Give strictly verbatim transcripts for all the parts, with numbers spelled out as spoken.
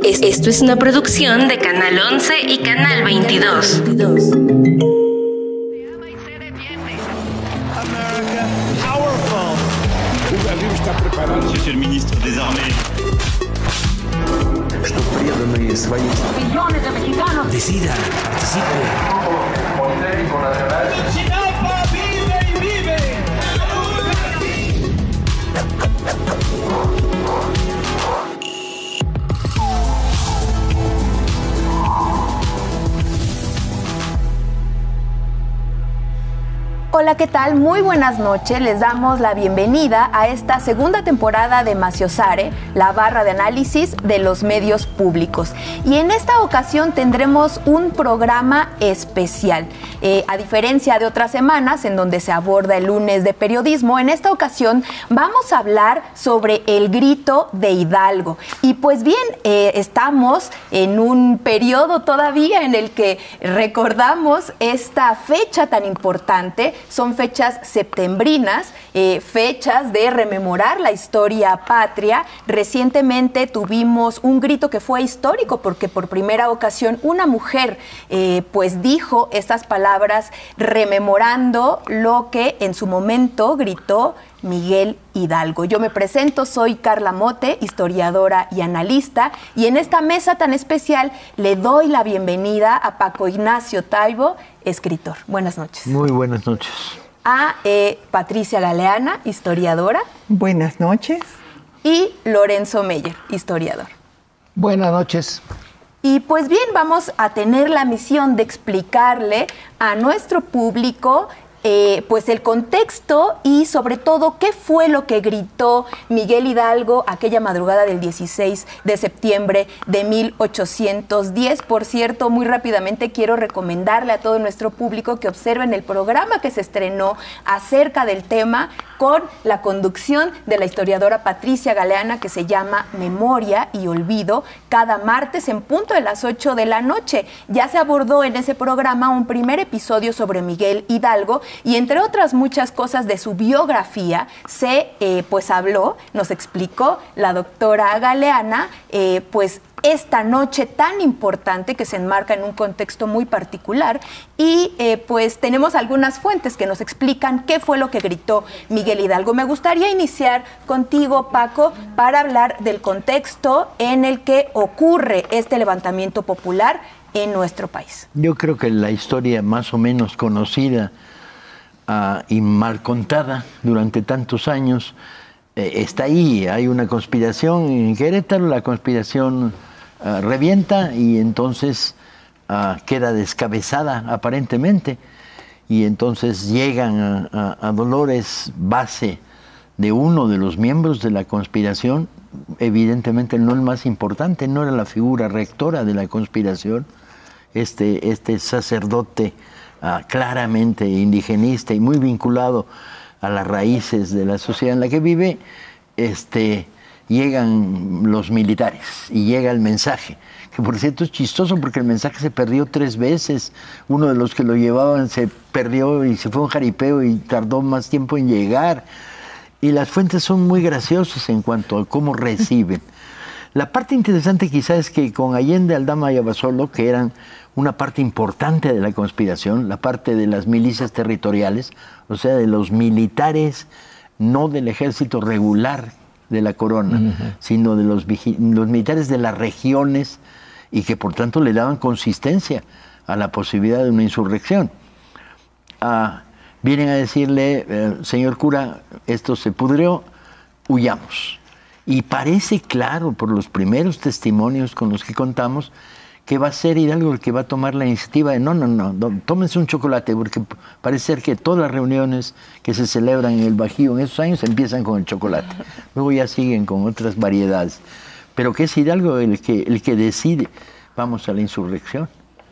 Es- Esto es una producción de Canal once y Canal veintidós. Monsieur le ministre des Armées. Что преданные своей Millones de mexicanos. Decida, participe. ¡Ayotzinapa vive y vive! Hola, ¿qué tal? Muy buenas noches. Les damos la bienvenida a esta segunda temporada de Maciosare, la barra de análisis de los medios públicos. Y en esta ocasión tendremos un programa especial. Eh, a diferencia de otras semanas en donde se aborda el lunes de periodismo, en esta ocasión vamos a hablar sobre el grito de Hidalgo. Y pues bien, eh, estamos en un periodo todavía en el que recordamos esta fecha tan importante. Son fechas septembrinas, eh, fechas de rememorar la historia patria. Recientemente tuvimos un grito que fue histórico porque por primera ocasión una mujer eh, pues dijo estas palabras rememorando lo que en su momento gritó Miguel Hidalgo. Yo me presento, soy Carla Mote, historiadora y analista, y en esta mesa tan especial le doy la bienvenida a Paco Ignacio Taibo, escritor. Buenas noches. Muy buenas noches. A eh, Patricia Galeana, historiadora. Buenas noches. Y Lorenzo Meyer, historiador. Buenas noches. Y pues bien, vamos a tener la misión de explicarle a nuestro público Eh, pues el contexto y sobre todo qué fue lo que gritó Miguel Hidalgo aquella madrugada del dieciséis de septiembre de mil ochocientos diez. Por cierto, muy rápidamente quiero recomendarle a todo nuestro público que observen el programa que se estrenó acerca del tema con la conducción de la historiadora Patricia Galeana, que se llama Memoria y Olvido, cada martes en punto de las ocho de la noche. Ya se abordó en ese programa un primer episodio sobre Miguel Hidalgo y entre otras muchas cosas de su biografía se eh, pues habló, nos explicó la doctora Galeana, eh, pues esta noche tan importante que se enmarca en un contexto muy particular y eh, pues tenemos algunas fuentes que nos explican qué fue lo que gritó Miguel Hidalgo. Me gustaría iniciar contigo, Paco, para hablar del contexto en el que ocurre este levantamiento popular en nuestro país. Yo creo que la historia más o menos conocida uh, y mal contada durante tantos años eh, está ahí. Hay una conspiración en Querétaro, la conspiración Uh, revienta y entonces uh, queda descabezada aparentemente y entonces llegan a, a, a Dolores, base de uno de los miembros de la conspiración, evidentemente no el más importante, no era la figura rectora de la conspiración, este, este sacerdote uh, claramente indigenista y muy vinculado a las raíces de la sociedad en la que vive, este llegan los militares y llega el mensaje, que por cierto es chistoso porque el mensaje se perdió tres veces, uno de los que lo llevaban se perdió y se fue a un jaripeo y tardó más tiempo en llegar, y las fuentes son muy graciosas en cuanto a cómo reciben. La parte interesante quizás es que con Allende, Aldama y Abasolo, que eran una parte importante de la conspiración, la parte de las milicias territoriales, o sea, de los militares, no del ejército regular de la corona, uh-huh. sino de los, los militares de las regiones y que por tanto le daban consistencia a la posibilidad de una insurrección. Ah, vienen a decirle, eh, señor cura, esto se pudrió, huyamos. Y parece claro por los primeros testimonios con los que contamos que va a ser Hidalgo el que va a tomar la iniciativa de no, no, no, no, tómense un chocolate, porque parece ser que todas las reuniones que se celebran en el Bajío en esos años empiezan con el chocolate. Luego ya siguen con otras variedades. Pero que es Hidalgo el que, el que decide, vamos a la insurrección.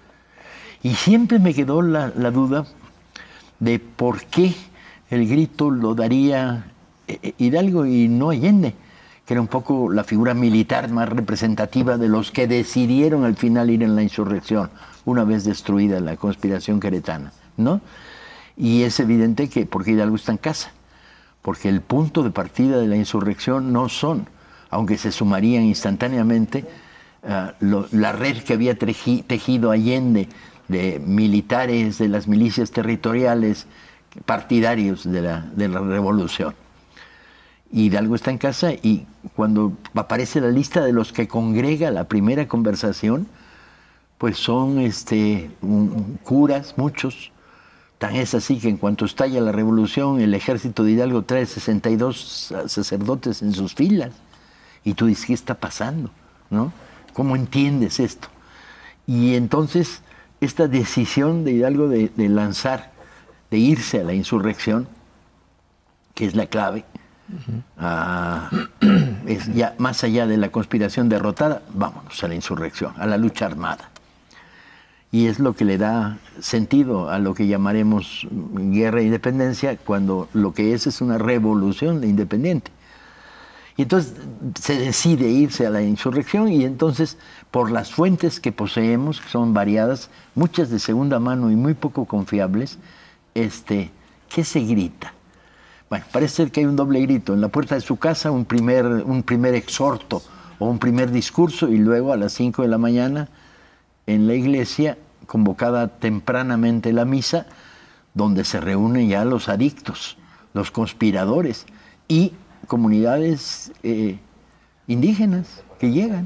Y siempre me quedó la, la duda de por qué el grito lo daría Hidalgo y no Allende, que era un poco la figura militar más representativa de los que decidieron al final ir en la insurrección, una vez destruida la conspiración queretana, ¿no? Y es evidente que, porque Hidalgo está en casa, porque el punto de partida de la insurrección no son, aunque se sumarían instantáneamente, uh, lo, la red que había teji, tejido Allende de militares, de las milicias territoriales, partidarios de la, de la revolución. Hidalgo está en casa y cuando aparece la lista de los que congrega la primera conversación, pues son este, un, curas, muchos. Tan es así que en cuanto estalla la revolución, el ejército de Hidalgo trae sesenta y dos sacerdotes en sus filas. Y tú dices, ¿qué está pasando? ¿No? ¿Cómo entiendes esto? Y entonces, esta decisión de Hidalgo de, de lanzar, de irse a la insurrección, que es la clave, uh, es ya más allá de la conspiración derrotada, vámonos a la insurrección, a la lucha armada. Y es lo que le da sentido a lo que llamaremos guerra de independencia, cuando lo que es es una revolución de independiente. Y entonces se decide irse a la insurrección y entonces por las fuentes que poseemos, que son variadas, muchas de segunda mano y muy poco confiables, este, ¿qué se grita? Bueno, parece ser que hay un doble grito. En la puerta de su casa un primer, un primer exhorto o un primer discurso y luego a las cinco de la mañana en la iglesia, convocada tempranamente la misa, donde se reúnen ya los adictos, los conspiradores y comunidades eh, indígenas que llegan.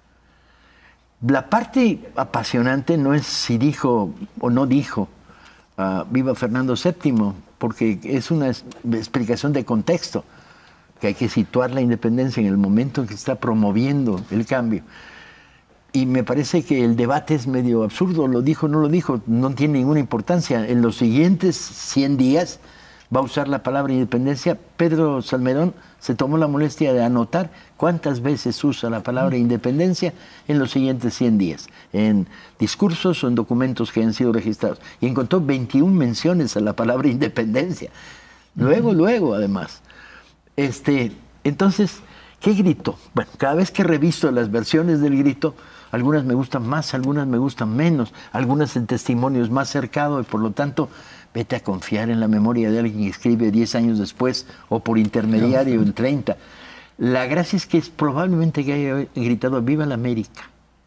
La parte apasionante no es si dijo o no dijo uh, viva Fernando séptimo, porque es una explicación de contexto, que hay que situar la independencia en el momento en que está promoviendo el cambio. Y me parece que el debate es medio absurdo, lo dijo o no lo dijo, no tiene ninguna importancia. En los siguientes cien días va a usar la palabra independencia. Pedro Salmerón se tomó la molestia de anotar cuántas veces usa la palabra independencia en los siguientes cien días, en discursos o en documentos que han sido registrados. Y encontró veintiuna menciones a la palabra independencia. Luego, uh-huh. luego, además. Este, entonces, ¿qué grito? Bueno, cada vez que reviso las versiones del grito, algunas me gustan más, algunas me gustan menos, algunas en testimonios más cercanos y por lo tanto vete a confiar en la memoria de alguien que escribe diez años después o por intermediario en treinta. La gracia es que es probablemente que haya gritado ¡Viva la América!,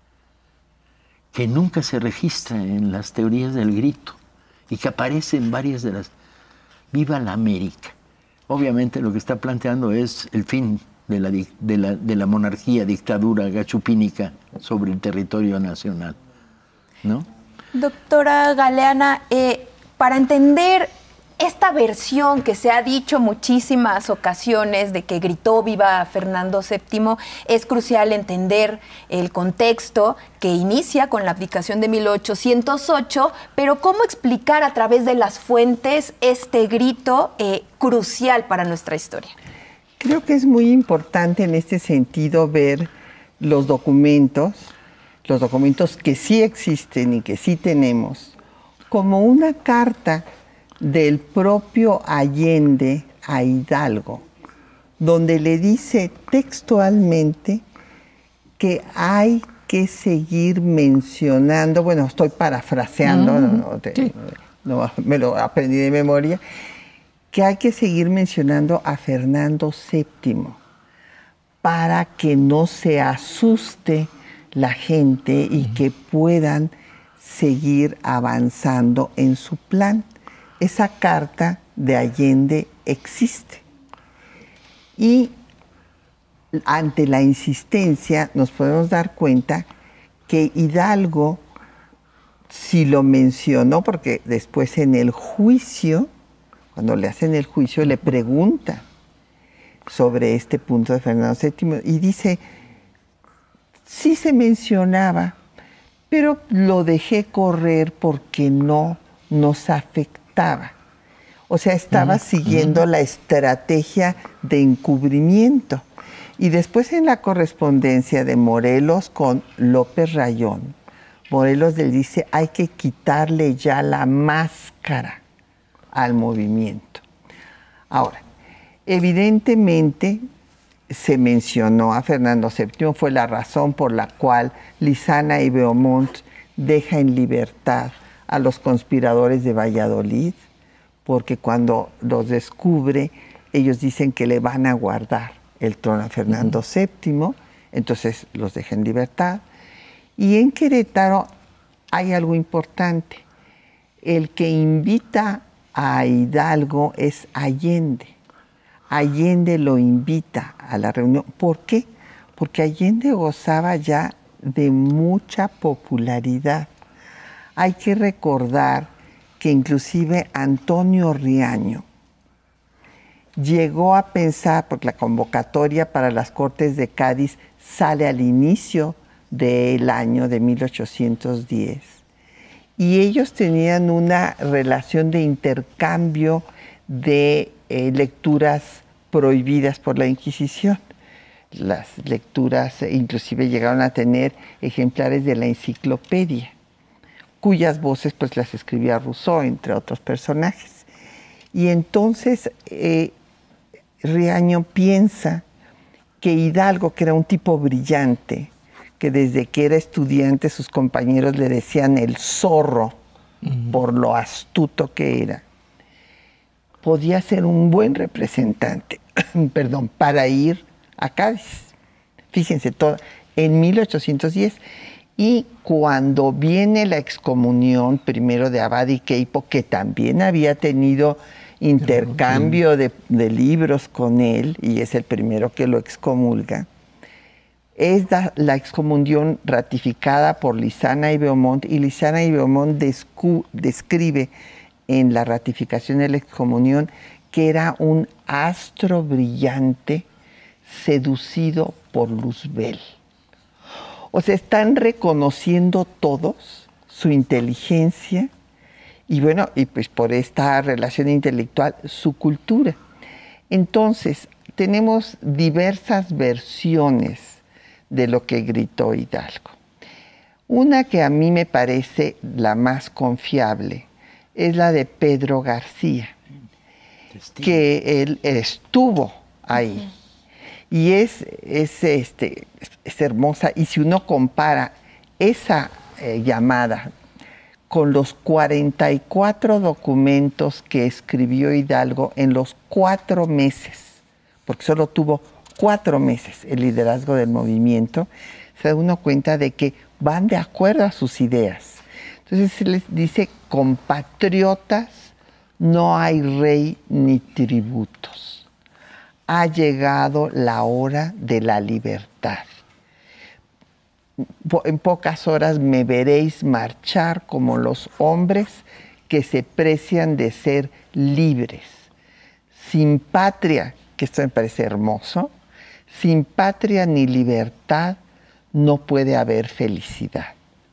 que nunca se registra en las teorías del grito y que aparece en varias de las ¡Viva la América! Obviamente lo que está planteando es el fin de la, de la, de la monarquía, dictadura gachupínica sobre el territorio nacional, ¿no? Doctora Galeana, eh, para entender esta versión que se ha dicho muchísimas ocasiones de que gritó viva Fernando séptimo, es crucial entender el contexto que inicia con la abdicación de mil ochocientos ocho, pero ¿cómo explicar a través de las fuentes este grito eh, crucial para nuestra historia? Creo que es muy importante en este sentido ver los documentos, los documentos que sí existen y que sí tenemos, como una carta del propio Allende a Hidalgo, donde le dice textualmente que hay que seguir mencionando, bueno, estoy parafraseando, mm, no, no, te, sí. no, me lo aprendí de memoria, que hay que seguir mencionando a Fernando séptimo para que no se asuste la gente y que puedan seguir avanzando en su plan. Esa carta de Allende existe. Y ante la insistencia nos podemos dar cuenta que Hidalgo sí lo mencionó, porque después en el juicio, cuando le hacen el juicio, le pregunta sobre este punto de Fernando séptimo y dice, sí se mencionaba, pero lo dejé correr porque no nos afectaba. O sea, estaba uh-huh. siguiendo uh-huh. la estrategia de encubrimiento. Y después en la correspondencia de Morelos con López Rayón, Morelos le dice, hay que quitarle ya la máscara al movimiento. Ahora, evidentemente se mencionó a Fernando séptimo, fue la razón por la cual Lizana y Beaumont deja en libertad a los conspiradores de Valladolid, porque cuando los descubre, ellos dicen que le van a guardar el trono a Fernando uh-huh. séptimo, entonces los deja en libertad. Y en Querétaro hay algo importante. El que invita a Hidalgo es Allende. Allende lo invita a la reunión. ¿Por qué? Porque Allende gozaba ya de mucha popularidad. Hay que recordar que inclusive Antonio Riaño llegó a pensar, porque la convocatoria para las Cortes de Cádiz sale al inicio del año de mil ochocientos diez, y ellos tenían una relación de intercambio de eh, lecturas prohibidas por la Inquisición. Las lecturas inclusive llegaron a tener ejemplares de la enciclopedia, cuyas voces pues las escribía Rousseau, entre otros personajes. Y entonces eh, Riaño piensa que Hidalgo, que era un tipo brillante, que desde que era estudiante sus compañeros le decían el zorro, uh-huh, por lo astuto que era, podía ser un buen representante perdón, para ir a Cádiz. Fíjense, todo en mil ochocientos diez. Y cuando viene la excomunión, primero de Abad y Queipo, que también había tenido intercambio de, de libros con él, y es el primero que lo excomulga, es la, la excomunión ratificada por Lizana y Beaumont, y Lizana y Beaumont descu, describe en la ratificación de la excomunión que era un astro brillante seducido por Luzbel. O sea, están reconociendo todos su inteligencia y bueno, y pues por esta relación intelectual, su cultura. Entonces, tenemos diversas versiones de lo que gritó Hidalgo. Una que a mí me parece la más confiable es la de Pedro García, Testigo. Que él estuvo ahí. Y es, es, este, es hermosa. Y si uno compara esa eh, llamada con los cuarenta y cuatro documentos que escribió Hidalgo en los cuatro meses, porque solo tuvo cuatro meses el liderazgo del movimiento, se da uno cuenta de que van de acuerdo a sus ideas. Entonces se les dice: compatriotas, no hay rey ni tributos. Ha llegado la hora de la libertad. En pocas horas me veréis marchar como los hombres que se precian de ser libres. Sin patria, que esto me parece hermoso, sin patria ni libertad no puede haber felicidad.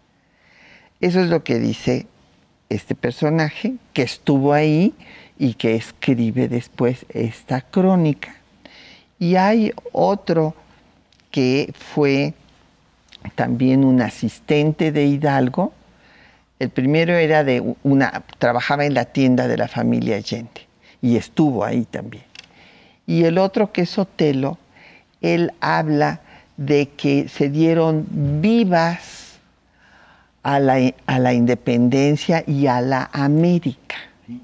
Eso es lo que dice este personaje que estuvo ahí y que escribe después esta crónica. Y hay otro que fue también un asistente de Hidalgo. El primero era de una, trabajaba en la tienda de la familia Allende y estuvo ahí también. Y el otro, que es Otelo, él habla de que se dieron vivas a la, a la independencia y a la América.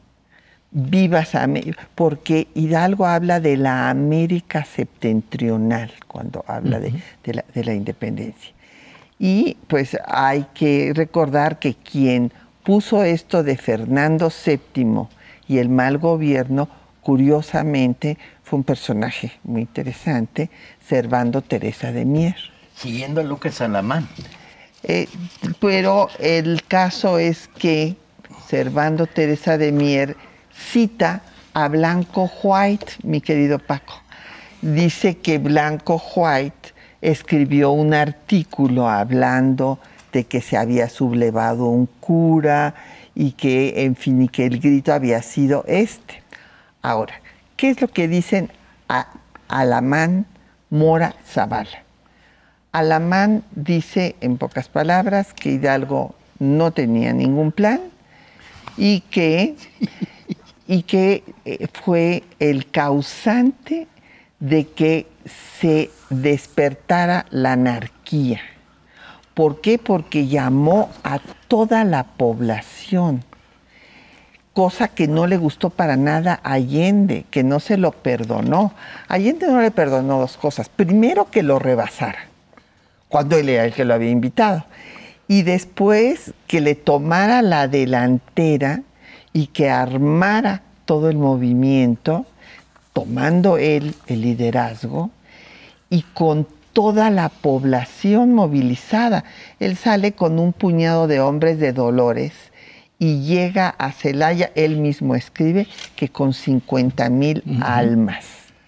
Vivas a América, porque Hidalgo habla de la América septentrional cuando habla uh-huh. de, de, la, de la independencia. Y pues hay que recordar que quien puso esto de Fernando séptimo y el mal gobierno, curiosamente, fue un personaje muy interesante, Servando Teresa de Mier. Siguiendo a Lucas Alamán. Eh, pero el caso es que Servando Teresa de Mier cita a Blanco White, mi querido Paco. Dice que Blanco White escribió un artículo hablando de que se había sublevado un cura y que, en fin, y que el grito había sido este. Ahora, ¿qué es lo que dicen a Alamán, Mora, Zavala? Alamán dice, en pocas palabras, que Hidalgo no tenía ningún plan y que, y que fue el causante de que se despertara la anarquía. ¿Por qué? Porque llamó a toda la población, cosa que no le gustó para nada a Allende, que no se lo perdonó. Allende no le perdonó dos cosas. Primero, que lo rebasara. cuando él era el que lo había invitado. Y después que le tomara la delantera y que armara todo el movimiento, tomando él el liderazgo y con toda la población movilizada. Él sale con un puñado de hombres de Dolores y llega a Celaya, él mismo escribe que con cincuenta mil uh-huh. almas.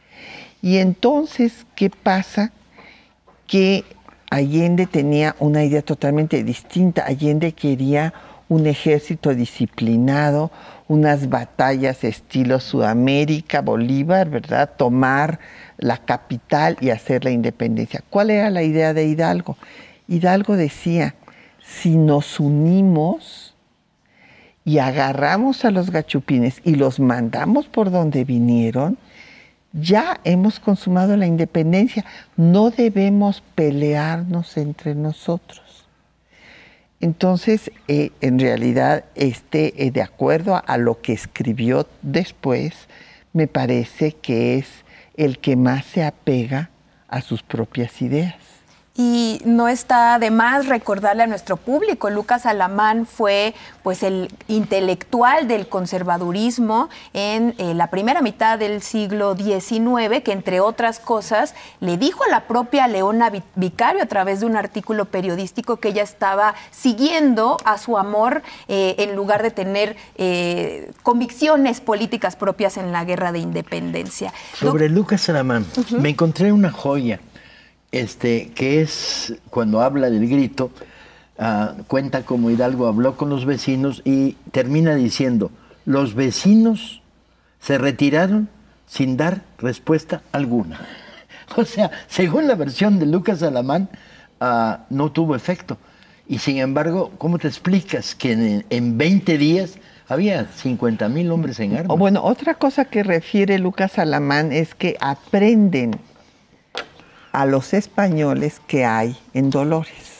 Y entonces, ¿qué pasa? Que Allende tenía una idea totalmente distinta. Allende quería un ejército disciplinado, unas batallas estilo Sudamérica, Bolívar, ¿verdad? Tomar la capital y hacer la independencia. ¿Cuál era la idea de Hidalgo? Hidalgo decía, si nos unimos y agarramos a los gachupines y los mandamos por donde vinieron, ya hemos consumado la independencia, no debemos pelearnos entre nosotros. Entonces, eh, en realidad, este, eh, de acuerdo a, a lo que escribió después, me parece que es el que más se apega a sus propias ideas. Y no está de más recordarle a nuestro público, Lucas Alamán fue pues el intelectual del conservadurismo en eh, la primera mitad del siglo diecinueve, que entre otras cosas le dijo a la propia Leona Vicario a través de un artículo periodístico que ella estaba siguiendo a su amor eh, en lugar de tener eh, convicciones políticas propias en la guerra de independencia. Sobre Lu- Lucas Alamán, uh-huh. me encontré una joya. Este, que es cuando habla del grito, uh, cuenta cómo Hidalgo habló con los vecinos y termina diciendo, los vecinos se retiraron sin dar respuesta alguna. O sea, según la versión de Lucas Alamán, uh, no tuvo efecto. Y sin embargo, ¿cómo te explicas que en, en veinte días había cincuenta mil hombres en armas? Bueno, otra cosa que refiere Lucas Alamán es que aprenden a los españoles que hay en Dolores.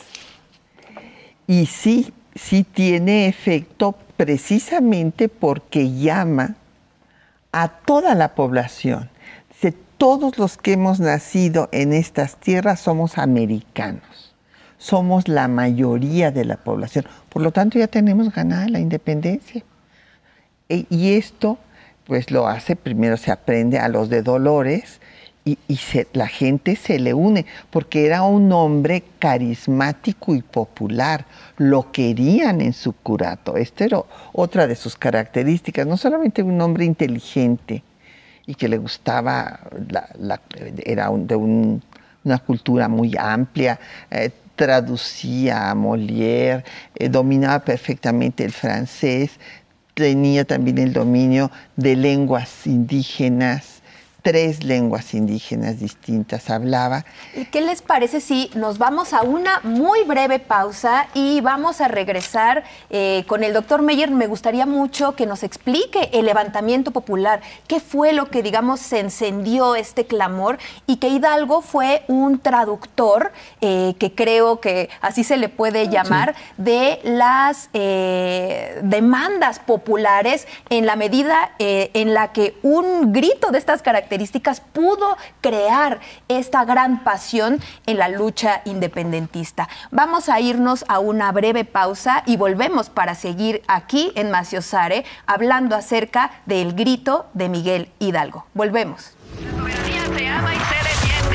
Y sí, sí tiene efecto precisamente porque llama a toda la población. Dice, todos los que hemos nacido en estas tierras somos americanos. Somos la mayoría de la población. Por lo tanto, ya tenemos ganada la independencia. E, y esto, pues lo hace, primero se aprende a los de Dolores, Y, y se, la gente se le une, porque era un hombre carismático y popular. Lo querían en su curato. Esta era otra de sus características. No solamente un hombre inteligente y que le gustaba, la, la, era un, de un, una cultura muy amplia, eh, traducía a Molière, eh, dominaba perfectamente el francés, tenía también el dominio de lenguas indígenas, tres lenguas indígenas distintas hablaba. ¿Y qué les parece si nos vamos a una muy breve pausa y vamos a regresar eh, con el doctor Meyer? Me gustaría mucho que nos explique el levantamiento popular, qué fue lo que, digamos, se encendió este clamor, y que Hidalgo fue un traductor, eh, que creo que así se le puede llamar, sí, de las eh, demandas populares, en la medida eh, en la que un grito de estas características pudo crear esta gran pasión en la lucha independentista. Vamos a irnos a una breve pausa y volvemos para seguir aquí en Maciosare hablando acerca del grito de Miguel Hidalgo. Volvemos. La soberanía se ama y se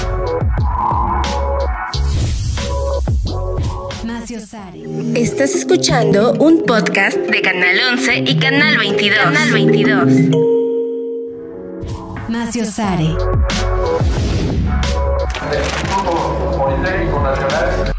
defiende. Maciosare. Estás escuchando un podcast de Canal once y Canal veintidós. Canal veintidós. Maciosare. Del Instituto Politécnico Nacional.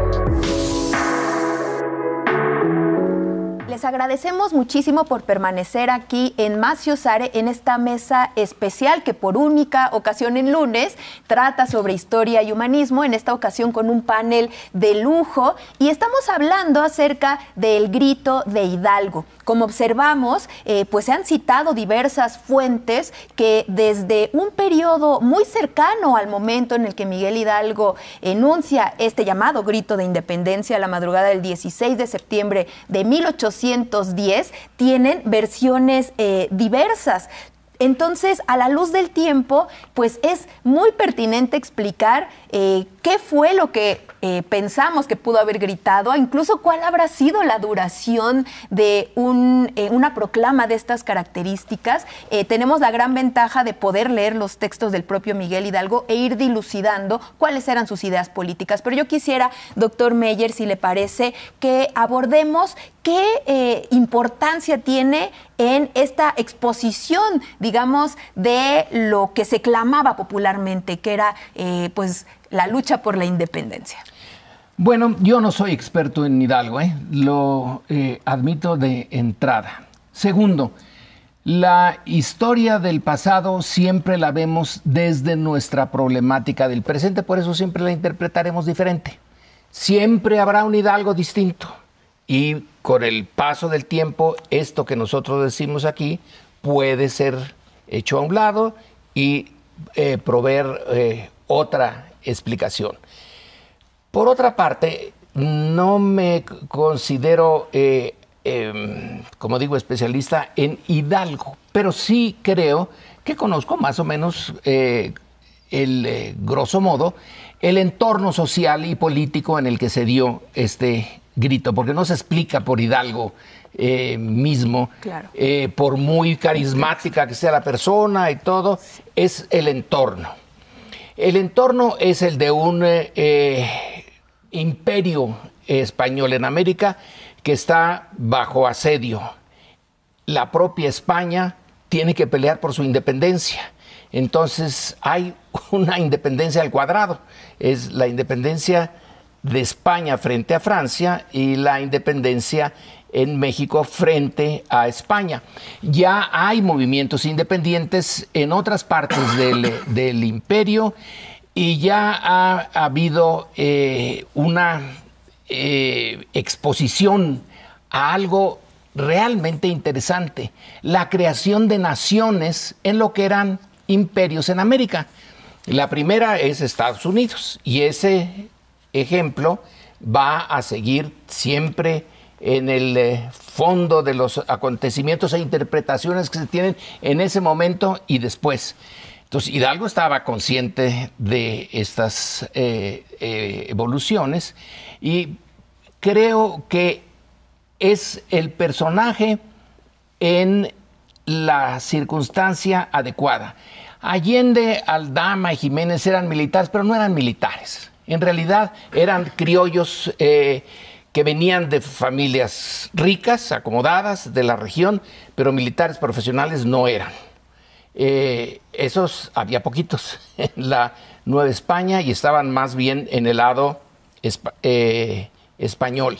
Les agradecemos muchísimo por permanecer aquí en Maciosare, en esta mesa especial que por única ocasión en lunes trata sobre historia y humanismo, en esta ocasión con un panel de lujo, y estamos hablando acerca del grito de Hidalgo. Como observamos, eh, pues se han citado diversas fuentes que desde un periodo muy cercano al momento en el que Miguel Hidalgo enuncia este llamado grito de independencia a la madrugada del dieciséis de septiembre de mil ochocientos diez, tienen versiones eh, diversas. entonces, a la luz del tiempo, pues es muy pertinente explicar eh, qué fue lo que eh, pensamos que pudo haber gritado, incluso cuál habrá sido la duración de un, eh, una proclama de estas características. Eh, tenemos la gran ventaja de poder leer los textos del propio Miguel Hidalgo e ir dilucidando cuáles eran sus ideas políticas. Pero yo quisiera, doctor Meyer, si le parece, que abordemos qué eh, importancia tiene en esta exposición, digamos, de lo que se clamaba popularmente, que era eh, pues la lucha por la independencia. Bueno, yo no soy experto en Hidalgo, ¿eh? lo eh, admito de entrada. Segundo, la historia del pasado siempre la vemos desde nuestra problemática del presente, por eso siempre la interpretaremos diferente. Siempre habrá un Hidalgo distinto y con el paso del tiempo esto que nosotros decimos aquí puede ser hecho a un lado y eh, proveer eh, otra explicación. Por otra parte, no me considero, eh, eh, como digo, especialista en Hidalgo, pero sí creo que conozco más o menos eh, el eh, grosso modo el entorno social y político en el que se dio este grito, porque no se explica por Hidalgo eh, mismo, claro. eh, por muy carismática que sea la persona y todo, es el entorno. El entorno es el de un eh, imperio español en América que está bajo asedio. La propia España tiene que pelear por su independencia. Entonces hay una independencia al cuadrado. Es la independencia de España frente a Francia y la independencia en México frente a España. Ya hay movimientos independientes en otras partes del, del imperio y ya ha, ha habido eh, una eh, exposición a algo realmente interesante, la creación de naciones en lo que eran imperios en América. La primera es Estados Unidos y ese ejemplo va a seguir siempre en el eh, fondo de los acontecimientos e interpretaciones que se tienen en ese momento y después. Entonces, Hidalgo estaba consciente de estas eh, eh, evoluciones y creo que es el personaje en la circunstancia adecuada. Allende, Aldama y Jiménez eran militares, pero no eran militares. En realidad eran criollos eh, que venían de familias ricas, acomodadas de la región, pero militares profesionales no eran. Eh, esos había poquitos en la Nueva España y estaban más bien en el lado espa eh, español.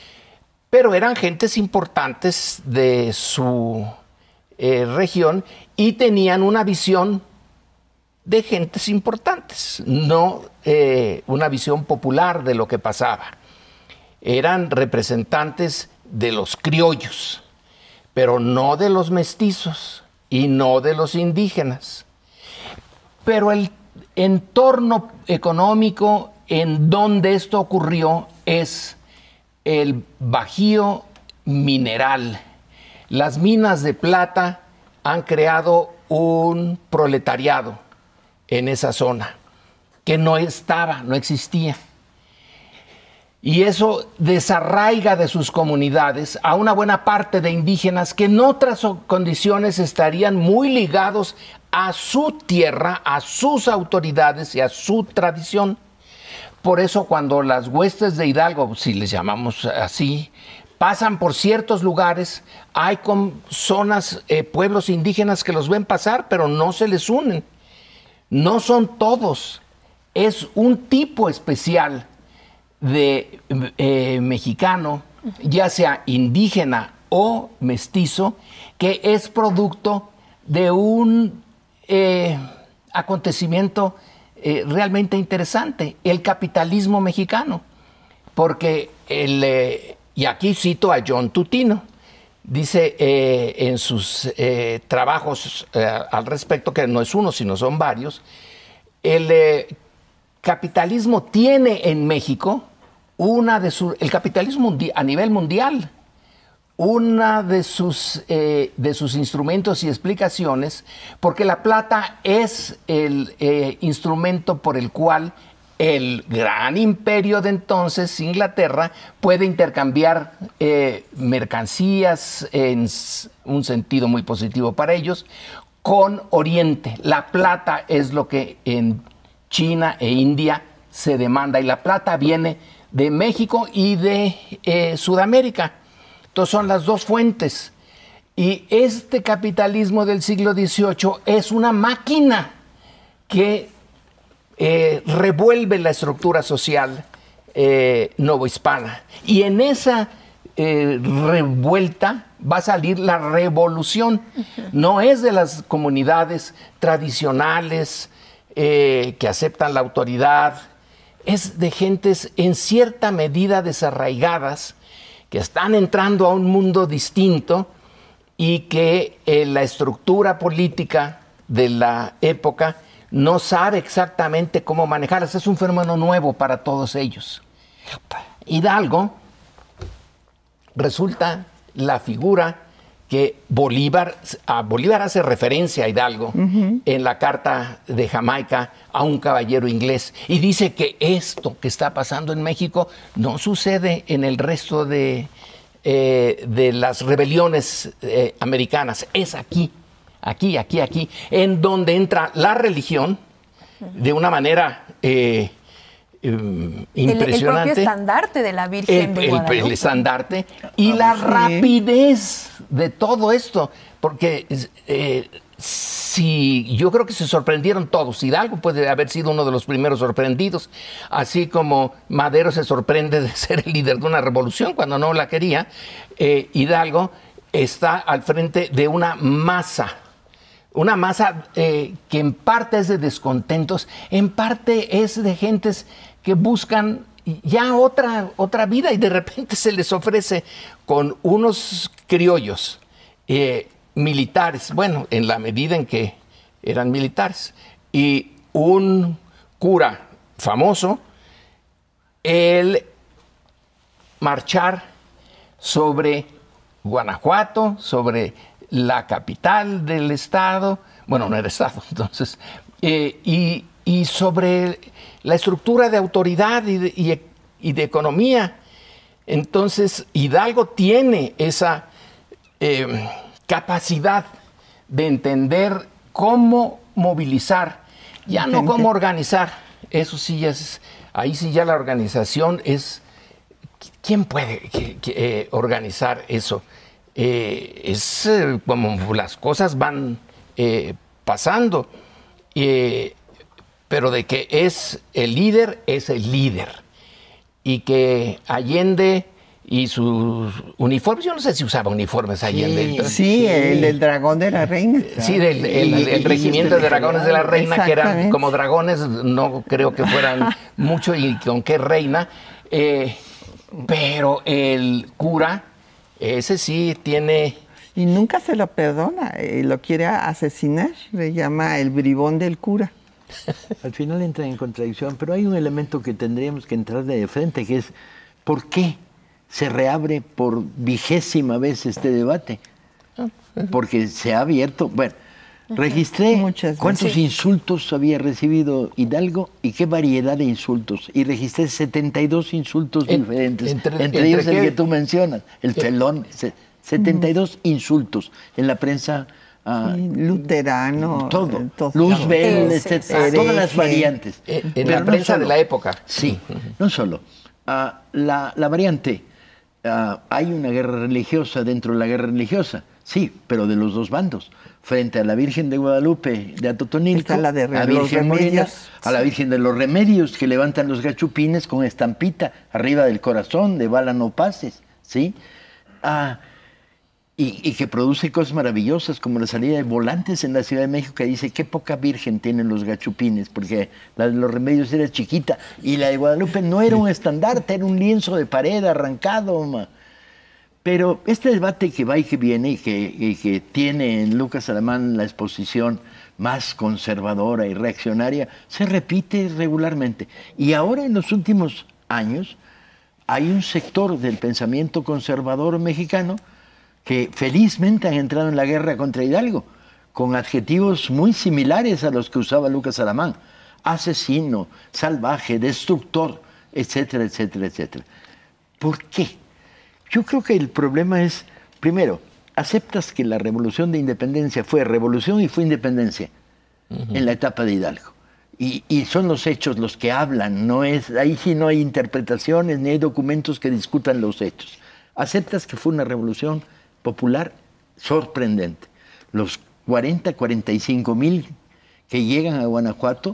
Pero eran gentes importantes de su eh, región y tenían una visión de gentes importantes, no eh, una visión popular de lo que pasaba. Eran representantes de los criollos, pero no de los mestizos y no de los indígenas. Pero el entorno económico en donde esto ocurrió es el Bajío mineral. Las minas de plata han creado un proletariado en esa zona que no estaba, no existía. Y eso desarraiga de sus comunidades a una buena parte de indígenas que en otras condiciones estarían muy ligados a su tierra, a sus autoridades y a su tradición. Por eso cuando las huestes de Hidalgo, si les llamamos así, pasan por ciertos lugares, hay con zonas, eh, pueblos indígenas que los ven pasar, pero no se les unen. No son todos, es un tipo especial de eh, mexicano, ya sea indígena o mestizo, que es producto de un eh, acontecimiento eh, realmente interesante, el capitalismo mexicano. Porque, el, eh, y aquí cito a John Tutino, dice eh, en sus eh, trabajos eh, al respecto, que no es uno, sino son varios, el eh, capitalismo tiene en México una de sus, el capitalismo a nivel mundial, una de sus, eh, de sus instrumentos y explicaciones, porque la plata es el eh, instrumento por el cual el gran imperio de entonces, Inglaterra, puede intercambiar eh, mercancías en un sentido muy positivo para ellos con Oriente. La plata es lo que en China e India se demanda, y la plata viene de México y de eh, Sudamérica. Entonces son las dos fuentes. Y este capitalismo del siglo dieciocho es una máquina que eh, revuelve la estructura social eh, novohispana. Y en esa eh, revuelta va a salir la revolución. Uh-huh. No es de las comunidades tradicionales eh, que aceptan la autoridad, es de gentes en cierta medida desarraigadas, que están entrando a un mundo distinto y que eh, la estructura política de la época no sabe exactamente cómo manejarlas. Es un fenómeno nuevo para todos ellos. Hidalgo resulta la figura que Bolívar, a Bolívar hace referencia a Hidalgo uh-huh. en la Carta de Jamaica a un caballero inglés, y dice que esto que está pasando en México no sucede en el resto de, eh, de las rebeliones eh, americanas, es aquí, aquí, aquí, aquí, en donde entra la religión de una manera eh, eh, impresionante. El, el propio estandarte de la Virgen el, de Guadalupe. El, el estandarte y la sí. rapidez de todo esto, porque eh, si yo creo que se sorprendieron todos. Hidalgo puede haber sido uno de los primeros sorprendidos, así como Madero se sorprende de ser el líder de una revolución cuando no la quería. eh, Hidalgo está al frente de una masa, una masa eh, que en parte es de descontentos, en parte es de gentes que buscan ya otra, otra vida, y de repente se les ofrece con unos criollos eh, militares, bueno, en la medida en que eran militares, y un cura famoso, el marchar sobre Guanajuato, sobre la capital del estado, bueno, no era estado, entonces, eh, y, y sobre la estructura de autoridad y de, y, y de economía. Entonces, Hidalgo tiene esa eh, capacidad de entender cómo movilizar, ya no cómo organizar. Eso sí, ya es, ahí sí ya la organización es... ¿Quién puede que, que, eh, organizar eso? Eh, es eh, como las cosas van eh, pasando, eh, pero de que es el líder, es el líder. Y que Allende y sus uniformes, yo no sé si usaba uniformes Allende. Sí, entonces, sí, el, el dragón de la reina. Sí, del, el, el, el regimiento de dragones de la reina, que eran como dragones, no creo que fueran mucho, y con qué reina. Eh, pero el cura, ese sí tiene... Y nunca se lo perdona, eh, lo quiere asesinar, le llama el bribón del cura. Al final entra en contradicción, pero hay un elemento que tendríamos que entrar de frente, que es ¿por qué se reabre por vigésima vez este debate? Porque se ha abierto, bueno, registré Muchas cuántos sí. insultos había recibido Hidalgo y qué variedad de insultos, y registré setenta y dos insultos en, diferentes, entre, entre, entre ellos qué? el que tú mencionas, el ¿Qué? felón, setenta y dos uh-huh. insultos en la prensa. Uh, sí, luterano, todo, todo Luzbel, etcétera, hereje. todas las variantes. En, en Pero la no prensa solo, de la época. Sí, no solo. Uh, la, la variante, uh, hay una guerra religiosa dentro de la guerra religiosa, sí, pero de los dos bandos. Frente a la Virgen de Guadalupe de Atotonilco, la de a los Virgen Morena, remedios. a la Virgen de los Remedios, que levantan los gachupines con estampita arriba del corazón, de bala no pases, ¿sí? Uh, Y, y que produce cosas maravillosas, como la salida de volantes en la Ciudad de México, que dice qué poca virgen tienen los gachupines, porque la de los Remedios era chiquita, y la de Guadalupe no era un estandarte, era un lienzo de pared arrancado. Ma. Pero este debate que va y que viene, y que, y que tiene en Lucas Alamán la exposición más conservadora y reaccionaria, se repite regularmente. Y ahora, en los últimos años, hay un sector del pensamiento conservador mexicano que felizmente han entrado en la guerra contra Hidalgo, con adjetivos muy similares a los que usaba Lucas Alamán: asesino, salvaje, destructor, etcétera, etcétera, etcétera. ¿Por qué? Yo creo que el problema es, primero, aceptas que la revolución de independencia fue revolución y fue independencia uh-huh. en la etapa de Hidalgo. Y, y son los hechos los que hablan, no es, ahí sí no hay interpretaciones ni hay documentos que discutan los hechos. Aceptas que fue una revolución popular sorprendente. Los cuarenta, cuarenta y cinco mil que llegan a Guanajuato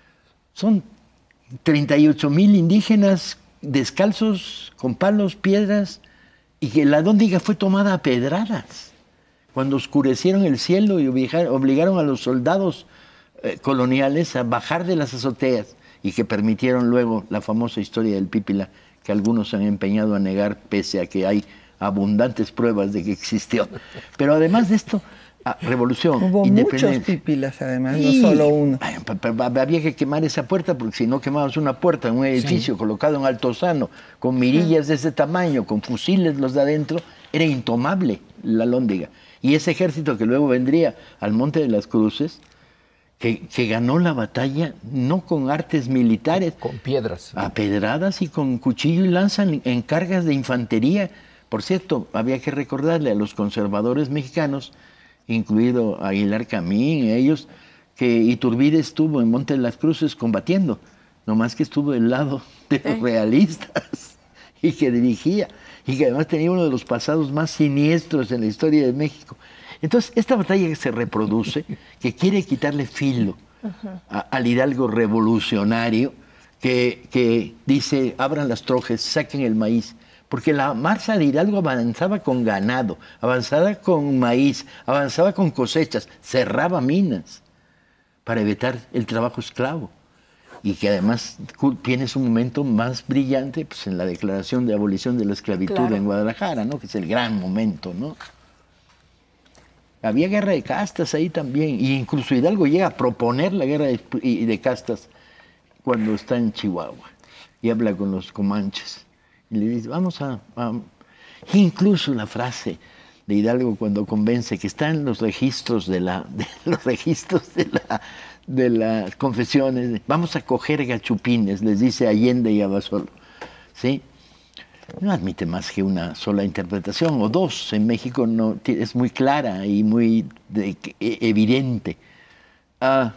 son treinta y ocho mil indígenas descalzos, con palos, piedras, y que la Dóndiga fue tomada a pedradas cuando oscurecieron el cielo y obligaron a los soldados eh, coloniales a bajar de las azoteas, y que permitieron luego la famosa historia del Pípila, que algunos se han empeñado a negar pese a que hay abundantes pruebas de que existió. Pero además de esto, ah, revolución, hubo muchos Pípilas además, y, no solo uno. Ay, había que quemar esa puerta, porque si no quemabas una puerta en un edificio sí. colocado en Altozano, con mirillas de ese tamaño, con fusiles los de adentro, era intomable la Lóndiga. Y ese ejército que luego vendría al Monte de las Cruces, que, que ganó la batalla no con artes militares, con piedras, a pedradas y con cuchillo y lanza en, en cargas de infantería. Por cierto, había que recordarle a los conservadores mexicanos, incluido Aguilar Camín, ellos, que Iturbide estuvo en Monte de las Cruces combatiendo, nomás que estuvo del lado de los realistas y que dirigía, y que además tenía uno de los pasados más siniestros en la historia de México. Entonces, esta batalla que se reproduce, que quiere quitarle filo a, al Hidalgo revolucionario, que, que dice: abran las trojes, saquen el maíz. Porque la marcha de Hidalgo avanzaba con ganado, avanzaba con maíz, avanzaba con cosechas, cerraba minas para evitar el trabajo esclavo. Y que además tiene su momento más brillante pues, en la declaración de abolición de la esclavitud claro. en Guadalajara, ¿no? Que es el gran momento, ¿no? Había guerra de castas ahí también, e incluso Hidalgo llega a proponer la guerra de, de castas cuando está en Chihuahua y habla con los comanches. Y le dice, vamos a, a... Incluso la frase de Hidalgo cuando convence, que está en los registros de la, de los registros de la, de las confesiones, vamos a coger gachupines, les dice Allende y Abasolo, ¿sí? No admite más que una sola interpretación, o dos. En México no, es muy clara y muy de, evidente. Ah,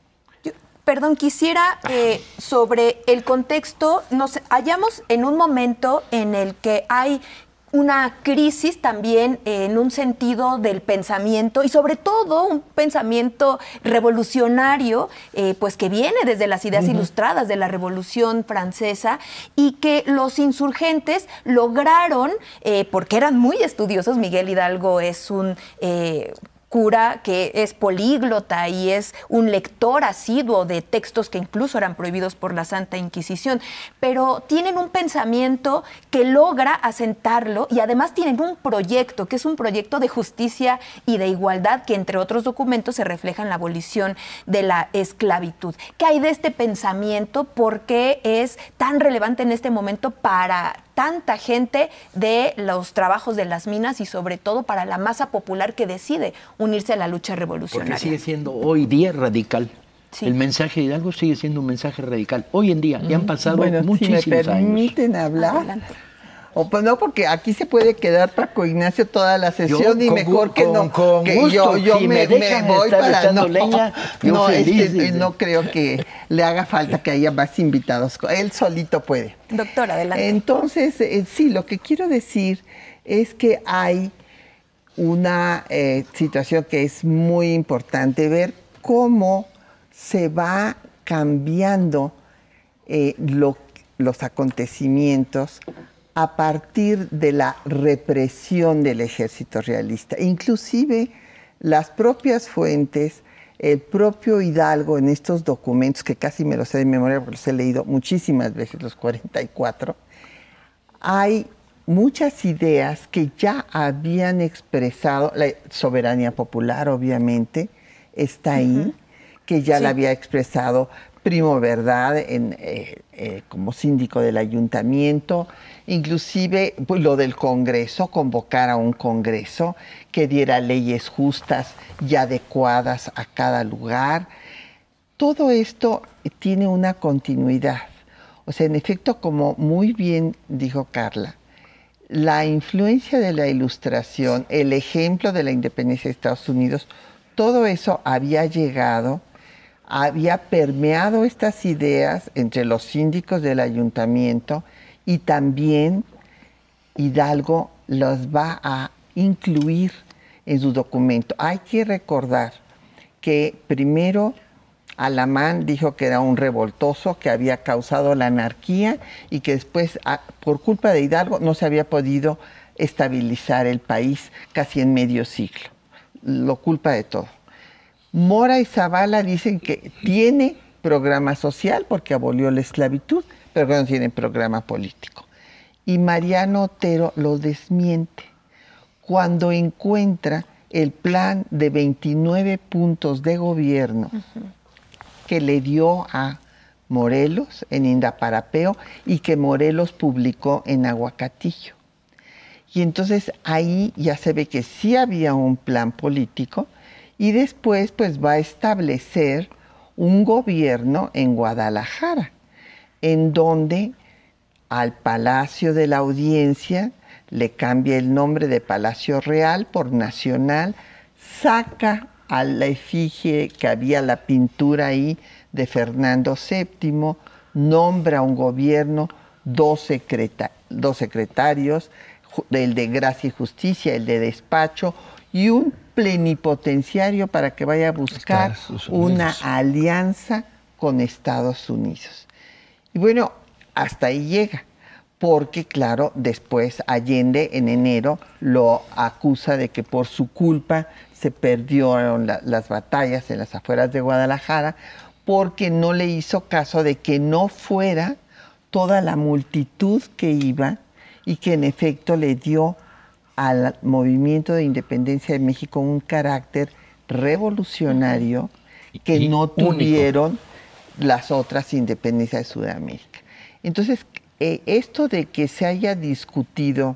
Perdón, quisiera eh, sobre el contexto, nos hallamos en un momento en el que hay una crisis también en un sentido del pensamiento y sobre todo un pensamiento revolucionario, eh, pues que viene desde las ideas uh-huh. ilustradas de la Revolución Francesa, y que los insurgentes lograron, eh, porque eran muy estudiosos. Miguel Hidalgo es un... Eh, cura que es políglota y es un lector asiduo de textos que incluso eran prohibidos por la Santa Inquisición, pero tienen un pensamiento que logra asentarlo, y además tienen un proyecto, que es un proyecto de justicia y de igualdad, que entre otros documentos se refleja en la abolición de la esclavitud. ¿Qué hay de este pensamiento? ¿Por qué es tan relevante en este momento para tanta gente de los trabajos de las minas y sobre todo para la masa popular que decide unirse a la lucha revolucionaria? Porque sigue siendo hoy día radical. Sí. El mensaje de Hidalgo sigue siendo un mensaje radical. Hoy en día, mm. ya han pasado bueno, muchísimos años. Si me permiten años. hablar. Adelante. O pues no, porque aquí se puede quedar Paco Ignacio toda la sesión yo, y mejor con, que no. Con que gusto, yo yo si me, me, me voy para no. Leña, no, este, no creo que le haga falta que haya más invitados. Él solito puede. Doctora, adelante. Entonces, eh, sí, lo que quiero decir es que hay una eh, situación que es muy importante, ver cómo se va cambiando eh, lo, los acontecimientos a partir de la represión del ejército realista. Inclusive las propias fuentes, el propio Hidalgo en estos documentos, que casi me los sé de memoria porque los he leído muchísimas veces, los cuarenta y cuatro, hay muchas ideas que ya habían expresado, la soberanía popular obviamente está ahí, uh-huh. que ya sí. la había expresado Primo Verdad en, eh, eh, como síndico del ayuntamiento, inclusive pues, lo del Congreso, convocar a un Congreso que diera leyes justas y adecuadas a cada lugar. Todo esto tiene una continuidad. O sea, en efecto, como muy bien dijo Carla, la influencia de la Ilustración, el ejemplo de la independencia de Estados Unidos, todo eso había llegado, había permeado estas ideas entre los síndicos del ayuntamiento y también Hidalgo los va a incluir en su documento. Hay que recordar que primero Alamán dijo que era un revoltoso, que había causado la anarquía y que después, por culpa de Hidalgo, no se había podido estabilizar el país casi en medio siglo. Lo culpa de todo. Mora y Zavala dicen que tiene programa social porque abolió la esclavitud, pero que no tiene programa político. Y Mariano Otero lo desmiente cuando encuentra el plan de veintinueve puntos de gobierno uh-huh. que le dio a Morelos en Indaparapeo y que Morelos publicó en Aguacatillo. Y entonces ahí ya se ve que sí había un plan político y después pues va a establecer un gobierno en Guadalajara, en donde al Palacio de la Audiencia le cambia el nombre de Palacio Real por Nacional, saca a la efigie que había la pintura ahí de Fernando séptimo, nombra un gobierno, dos, secreta dos secretarios, el de Gracia y Justicia, el de Despacho, y un plenipotenciario para que vaya a buscar una alianza con Estados Unidos. Y bueno, hasta ahí llega, porque claro, después Allende en enero lo acusa de que por su culpa se perdieron la, las batallas en las afueras de Guadalajara, porque no le hizo caso de que no fuera toda la multitud que iba y que en efecto le dio al movimiento de independencia de México un carácter revolucionario que y no tuvieron único. Las otras independencias de Sudamérica. Entonces, eh, esto de que se haya discutido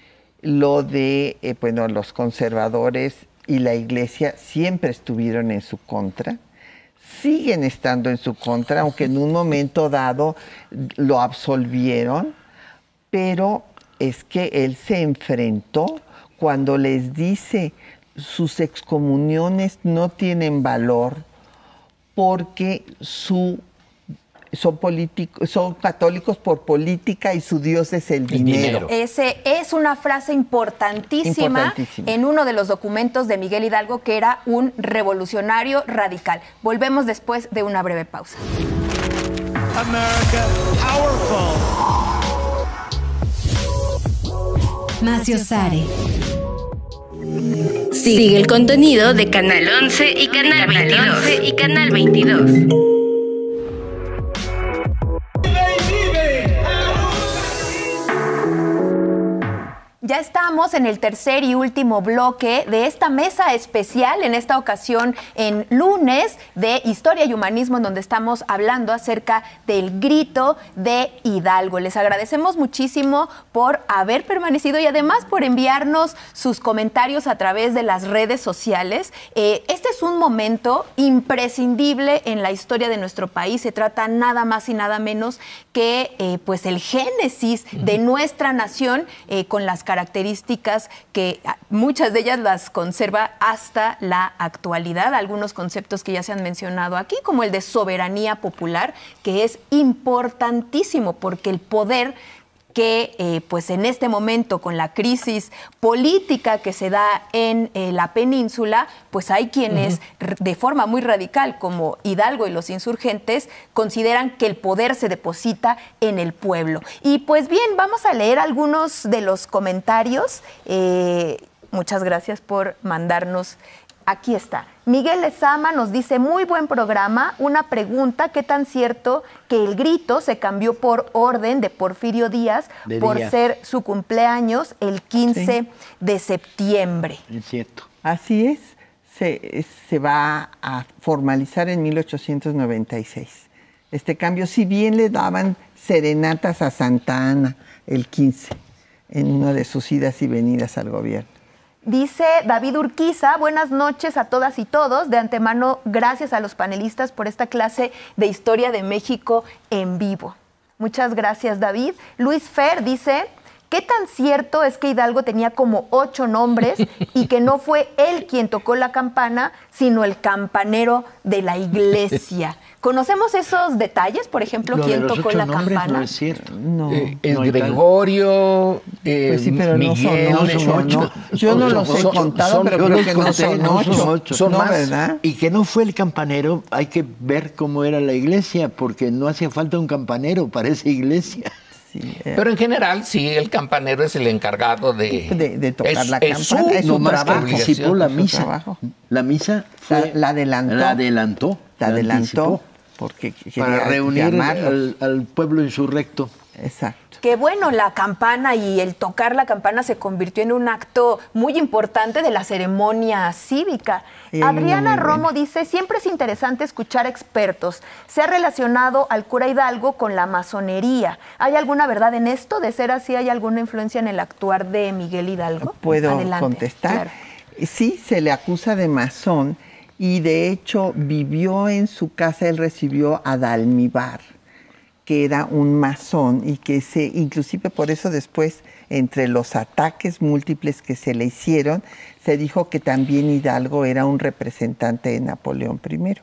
lo de, eh, bueno, los conservadores y la Iglesia siempre estuvieron en su contra, siguen estando en su contra, aunque en un momento dado lo absolvieron, pero es que él se enfrentó cuando les dice sus excomuniones no tienen valor porque su, son, son católicos por política y su Dios es el, el dinero. dinero. Ese es una frase importantísima, importantísima en uno de los documentos de Miguel Hidalgo, que era un revolucionario radical. Volvemos después de una breve pausa. America, powerful. Maciosare. Sigue el contenido de Canal once y Canal veintidós. y Canal veintidós. Ya estamos en el tercer y último bloque de esta mesa especial, en esta ocasión en lunes de Historia y Humanismo, en donde estamos hablando acerca del grito de Hidalgo. Les agradecemos muchísimo por haber permanecido y además por enviarnos sus comentarios a través de las redes sociales. Eh, este es un momento imprescindible en la historia de nuestro país. Se trata nada más y nada menos que eh, pues el génesis de nuestra nación eh, con las características que muchas de ellas las conserva hasta la actualidad. Algunos conceptos que ya se han mencionado aquí, como el de soberanía popular, que es importantísimo porque el poder que eh, pues en este momento con la crisis política que se da en eh, la península, pues hay quienes uh-huh. de forma muy radical, como Hidalgo y los insurgentes, consideran que el poder se deposita en el pueblo. Y pues bien, vamos a leer algunos de los comentarios. Eh, muchas gracias por mandarnos. Aquí está. Miguel Lezama nos dice, muy buen programa, una pregunta, ¿qué tan cierto que el grito se cambió por orden de Porfirio Díaz de por día. ser su cumpleaños el quince sí. de septiembre? Es cierto. Así es, se, se va a formalizar en mil ochocientos noventa y seis. este cambio, si bien le daban serenatas a Santa Ana el quince, en una de sus idas y venidas al gobierno. Dice David Urquiza, buenas noches a todas y todos. De antemano, gracias a los panelistas por esta clase de Historia de México en vivo. Muchas gracias, David. Luis Fer dice, ¿qué tan cierto es que Hidalgo tenía como ocho nombres y que no fue él quien tocó la campana, sino el campanero de la iglesia? ¿Conocemos esos detalles? Por ejemplo, Lo ¿quién de los tocó ocho la nombres campana? No es cierto. No. Eh, es No hay tal. Gregorio, eh, Pues sí, pero Miguel, no son ocho, son ocho. ¿no? Yo no Son- los he son- contado, son- pero yo creo los que no conté, son no son ocho. ocho. Son no, más. ¿verdad? Y que no fue el campanero, hay que ver cómo era la iglesia, porque no hacía falta un campanero para esa iglesia. Sí, eh, Pero en general, sí, el campanero es el encargado de... De- de tocar es- la es su- campana, es su Nomás que trabajo. anticipó la Su misa. trabajo. La misa fue, La- la adelantó. La adelantó. la adelantó anticipó, porque quería para reunir llamarlos. al, al pueblo insurrecto. Exacto. Que bueno, la campana y el tocar la campana se convirtió en un acto muy importante de la ceremonia cívica. Y hay uno Adriana muy bueno. Romo dice, siempre es interesante escuchar expertos. Se ha relacionado al cura Hidalgo con la masonería. ¿Hay alguna verdad en esto? De ser así, ¿hay alguna influencia en el actuar de Miguel Hidalgo? ¿Puedo Adelante, contestar? claro. Sí, se le acusa de masón y de hecho vivió en su casa, él recibió a Dalmíbar, que era un masón y que se, inclusive por eso después, entre los ataques múltiples que se le hicieron, se dijo que también Hidalgo era un representante de Napoleón primero.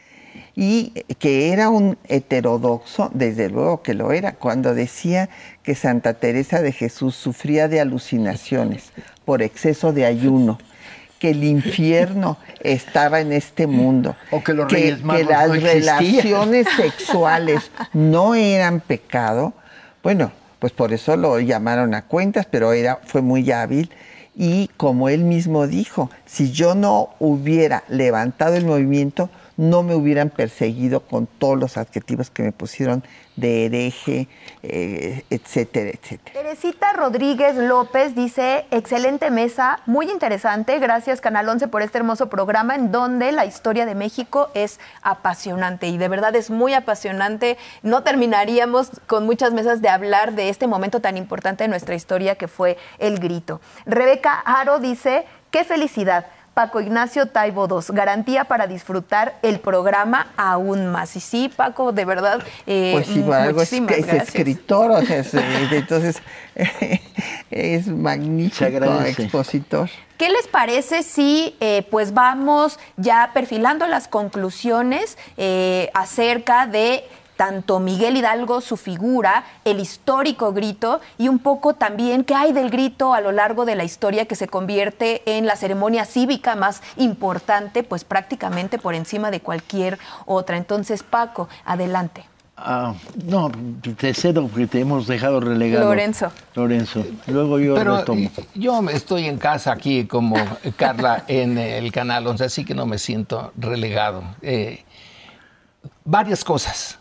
Y que era un heterodoxo, desde luego que lo era, cuando decía que Santa Teresa de Jesús sufría de alucinaciones por exceso de ayuno, que el infierno estaba en este mundo, O que los Reyes Magos que las no existían. relaciones sexuales no eran pecado. Bueno, pues por eso lo llamaron a cuentas, pero era, fue muy hábil. Y como él mismo dijo, si yo no hubiera levantado el movimiento, no me hubieran perseguido con todos los adjetivos que me pusieron de hereje, eh, etcétera, etcétera. Teresita Rodríguez López dice, excelente mesa, muy interesante, gracias Canal once por este hermoso programa en donde la historia de México es apasionante y de verdad es muy apasionante. No terminaríamos con muchas mesas de hablar de este momento tan importante de nuestra historia que fue el grito. Rebeca Aro dice, qué felicidad. Paco Ignacio Taibo dos, garantía para disfrutar el programa aún más. Y sí, Paco, de verdad, eh, Pues sí, por algo es, muchísimas que es gracias. escritor, o sea, es, eh, entonces es Se magnífico agradece. expositor. ¿Qué les parece si eh, pues vamos ya perfilando las conclusiones eh, acerca de tanto Miguel Hidalgo, su figura, el histórico grito y un poco también qué hay del grito a lo largo de la historia que se convierte en la ceremonia cívica más importante, pues prácticamente por encima de cualquier otra? Entonces, Paco, adelante. Ah, no, te cedo porque te hemos dejado relegado. Lorenzo. Lorenzo. Luego yo Pero retomo. eh, yo estoy en casa aquí como Carla en el Canal once, así que no me siento relegado. Eh, varias cosas.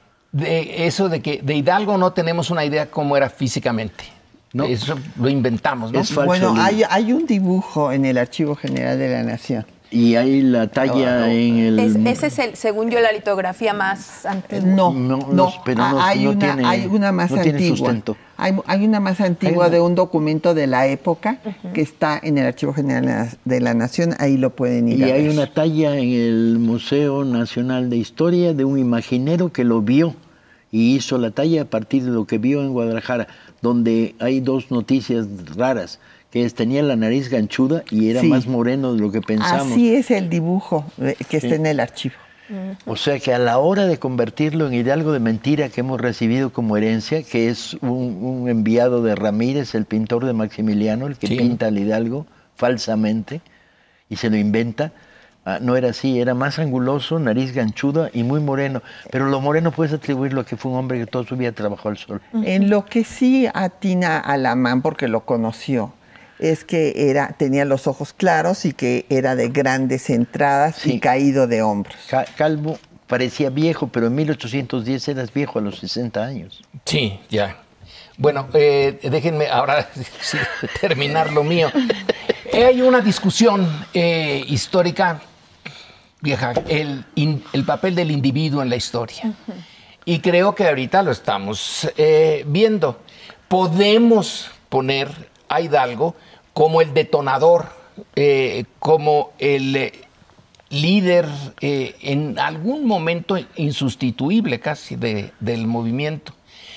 De eso de que de Hidalgo no tenemos una idea cómo era físicamente. No. Eso lo inventamos, ¿no? Es falso, Bueno, Lili. hay, hay un dibujo en el Archivo General de la Nación. Y hay la talla en el... Es- ese es, el, según yo, la litografía más antigua. No, No, no, no, pero no- hay, no una, tiene- hay una más no tiene antigua. sustento. Hay, hay una más antigua Hay una- de un documento de la época que está en el Archivo General de la Nación, ahí lo pueden ir Y a hay ver. una talla en el Museo Nacional de Historia de un imaginero que lo vio y hizo la talla a partir de lo que vio en Guadalajara, donde hay dos noticias raras, que es tenía la nariz ganchuda y era Sí. más moreno de lo que pensamos. Así es el dibujo eh, que está Sí. en el archivo. O sea que a la hora de convertirlo en Hidalgo de mentira que hemos recibido como herencia, que es un, un enviado de Ramírez, el pintor de Maximiliano, el que Sí. pinta al Hidalgo falsamente y se lo inventa, ah, no era así, era más anguloso, nariz ganchuda y muy moreno. Pero lo moreno puedes atribuirlo a que fue un hombre que toda su vida trabajó al sol. En lo que sí atina Alamán, porque lo conoció, es que era, tenía los ojos claros y que era de grandes entradas Sí. y caído de hombros. Ca- Calvo parecía viejo, pero en mil ochocientos diez eras viejo a los sesenta años. Sí, ya. Bueno, eh, déjenme ahora sí, terminar lo mío. Hay una discusión eh, histórica vieja, el, in- el papel del individuo en la historia. Y creo que ahorita lo estamos eh, viendo. Podemos poner a Hidalgo como el detonador, eh, como el eh, líder eh, en algún momento insustituible casi de, del movimiento.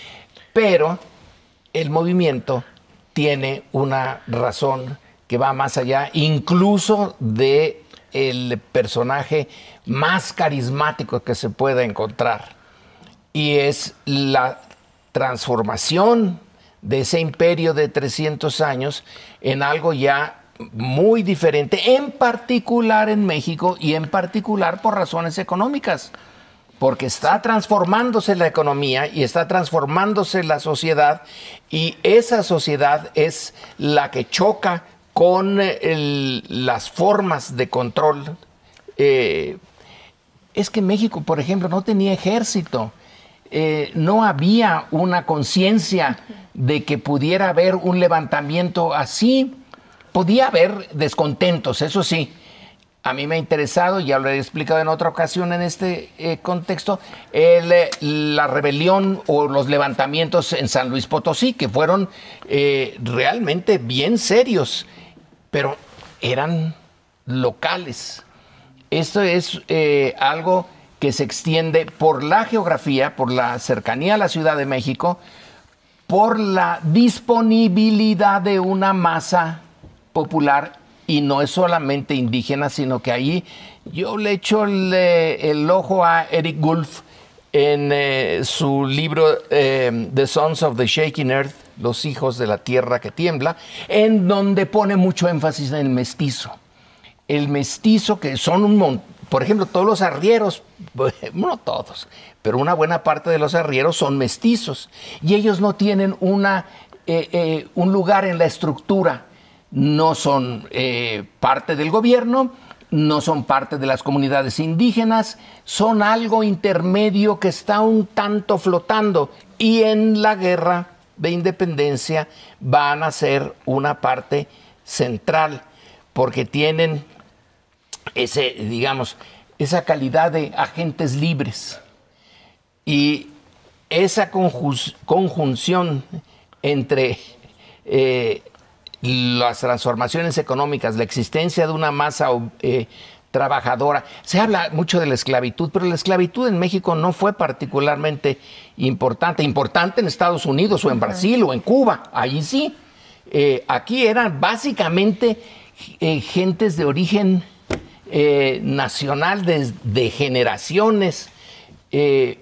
Pero el movimiento tiene una razón que va más allá, incluso de el personaje más carismático que se pueda encontrar. Y es la transformación de ese imperio de trescientos años en algo ya muy diferente, en particular en México y en particular por razones económicas, porque está transformándose la economía y está transformándose la sociedad, y esa sociedad es la que choca con el, las formas de control. Eh, es que México, por ejemplo, no tenía ejército. Eh, no había una conciencia de que pudiera haber un levantamiento así. Podía haber descontentos, eso sí. A mí me ha interesado, ya lo he explicado en otra ocasión en este eh, contexto, el, eh, la rebelión o los levantamientos en San Luis Potosí, que fueron eh, realmente bien serios, pero eran locales. Esto es eh, algo que se extiende por la geografía, por la cercanía a la Ciudad de México, por la disponibilidad de una masa popular, y no es solamente indígena, sino que ahí yo le echo el, el ojo a Eric Wolf en eh, su libro eh, The Sons of the Shaking Earth, Los hijos de la tierra que tiembla, en donde pone mucho énfasis en el mestizo. El mestizo, que son un montón. Por ejemplo, todos los arrieros, no todos, pero una buena parte de los arrieros son mestizos, y ellos no tienen una, eh, eh, un lugar en la estructura, no son eh, parte del gobierno, no son parte de las comunidades indígenas, son algo intermedio que está un tanto flotando, y en la guerra de independencia van a ser una parte central, porque tienen ese, digamos, esa calidad de agentes libres, y esa conjun- conjunción entre eh, las transformaciones económicas, la existencia de una masa eh, trabajadora. Se habla mucho de la esclavitud, pero la esclavitud en México no fue particularmente importante, importante en Estados Unidos o en Brasil o en Cuba, allí sí. Eh, aquí eran básicamente eh, gentes de origen Eh, nacional de, de generaciones. Eh,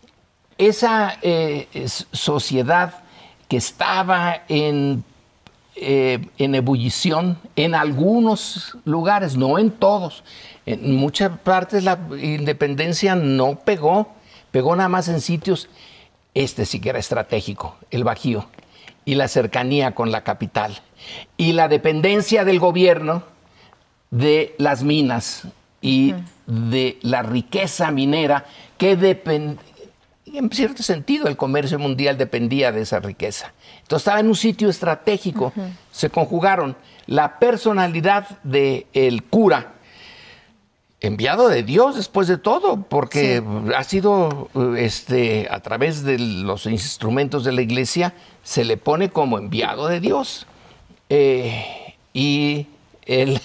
esa eh, sociedad que estaba en, eh, en ebullición en algunos lugares, no en todos. En muchas partes la independencia no pegó, pegó nada más en sitios, este sí que era estratégico, el Bajío, y la cercanía con la capital, y la dependencia del gobierno de las minas y uh-huh. de la riqueza minera, que depende, en cierto sentido el comercio mundial dependía de esa riqueza. Entonces estaba en un sitio estratégico, uh-huh. se conjugaron la personalidad del cura, enviado de Dios después de todo, porque sí. ha sido, este, a través de los instrumentos de la iglesia, se le pone como enviado de Dios. Eh, y el,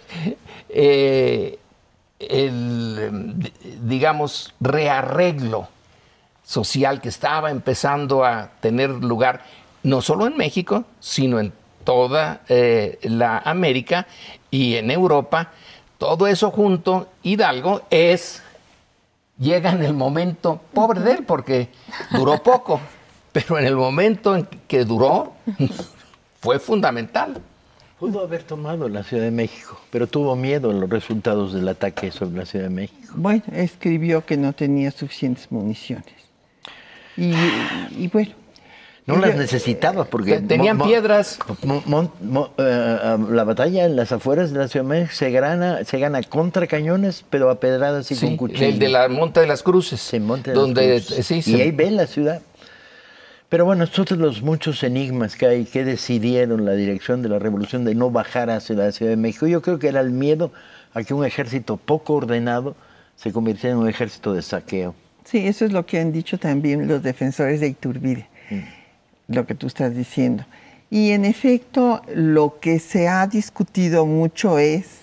eh, el, digamos, rearreglo social que estaba empezando a tener lugar, no solo en México, sino en toda eh, la América y en Europa. Todo eso junto, Hidalgo es, llega en el momento, pobre de él, porque duró poco, pero en el momento en que duró, fue fundamental. Pudo haber tomado la Ciudad de México, pero tuvo miedo a los resultados del ataque sobre la Ciudad de México. Bueno, escribió que no tenía suficientes municiones. Y, y bueno... No las necesitaba porque... Tenían mo, piedras. Mo, mo, mo, uh, la batalla en las afueras de la Ciudad de México se gana, se gana contra cañones, pero a pedradas y sí, con cuchillos. El de la Monte de las Cruces. Sí, Monte de donde, las Cruces. Sí, y sí. ahí ven la ciudad. Pero bueno, estos son los muchos enigmas que hay que decidieron la dirección de la revolución de no bajar hacia la Ciudad de México. Yo creo que era el miedo a que un ejército poco ordenado se convirtiera en un ejército de saqueo. Sí, eso es lo que han dicho también los defensores de Iturbide, mm. lo que tú estás diciendo. Y en efecto, lo que se ha discutido mucho es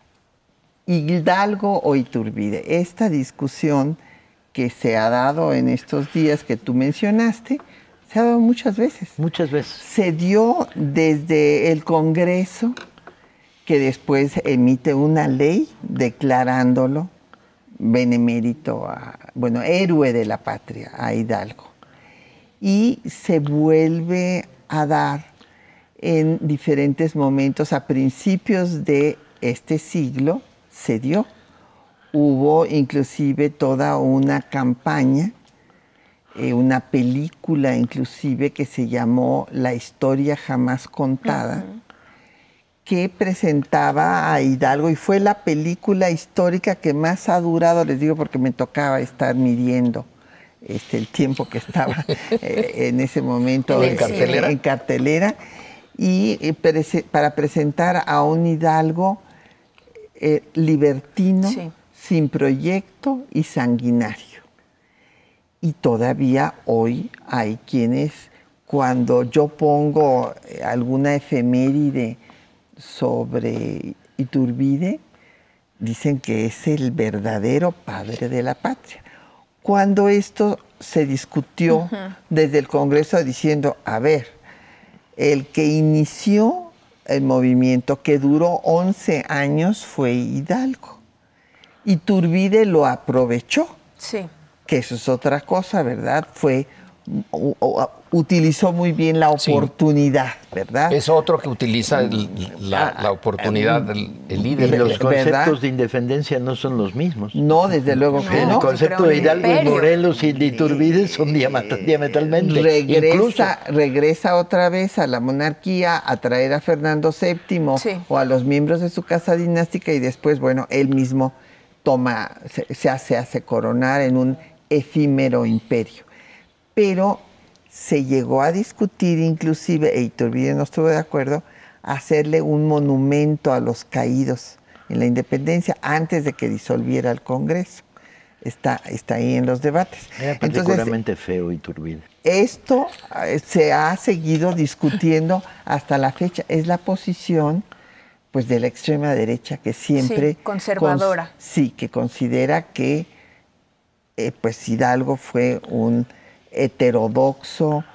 Hidalgo o Iturbide. Esta discusión que se ha dado en estos días que tú mencionaste, se ha dado muchas veces. Muchas veces. Se dio desde el Congreso, que después emite una ley declarándolo benemérito, a, bueno, héroe de la patria, a Hidalgo. Y se vuelve a dar en diferentes momentos, a principios de este siglo, se dio. Hubo inclusive toda una campaña, eh, una película inclusive que se llamó La historia jamás contada, uh-huh. que presentaba a Hidalgo y fue la película histórica que más ha durado, les digo porque me tocaba estar midiendo este, el tiempo que estaba eh, en ese momento en, cartelera. en cartelera, y eh, prese- para presentar a un Hidalgo eh, libertino, sí. sin proyecto y sanguinario. Y todavía hoy hay quienes, cuando yo pongo alguna efeméride sobre Iturbide, dicen que es el verdadero padre de la patria. Cuando esto se discutió uh-huh. desde el Congreso diciendo, a ver, el que inició el movimiento que duró once años fue Hidalgo. Iturbide lo aprovechó, sí. que eso es otra cosa, ¿verdad? Fue, u, u, utilizó muy bien la oportunidad, sí. ¿verdad? Es otro que utiliza el, la, la oportunidad del el líder. Y los conceptos ¿verdad? de independencia no son los mismos. No, desde luego no, que no. El concepto de Hidalgo y Morelos y de Iturbide son diametralmente. Regresa, Incluso, regresa otra vez a la monarquía a traer a Fernando séptimo sí. o a los miembros de su casa dinástica y después, bueno, él mismo toma, se, se hace, hace coronar en un efímero imperio. Pero se llegó a discutir inclusive, e Iturbide no estuvo de acuerdo, hacerle un monumento a los caídos en la independencia antes de que disolviera el Congreso. Está, está ahí en los debates. Era particularmente Entonces, feo Iturbide. Esto eh, se ha seguido discutiendo hasta la fecha. Es la posición pues de la extrema derecha que siempre... Sí, conservadora. Cons- sí, que considera que eh, pues Hidalgo fue un heterodoxo,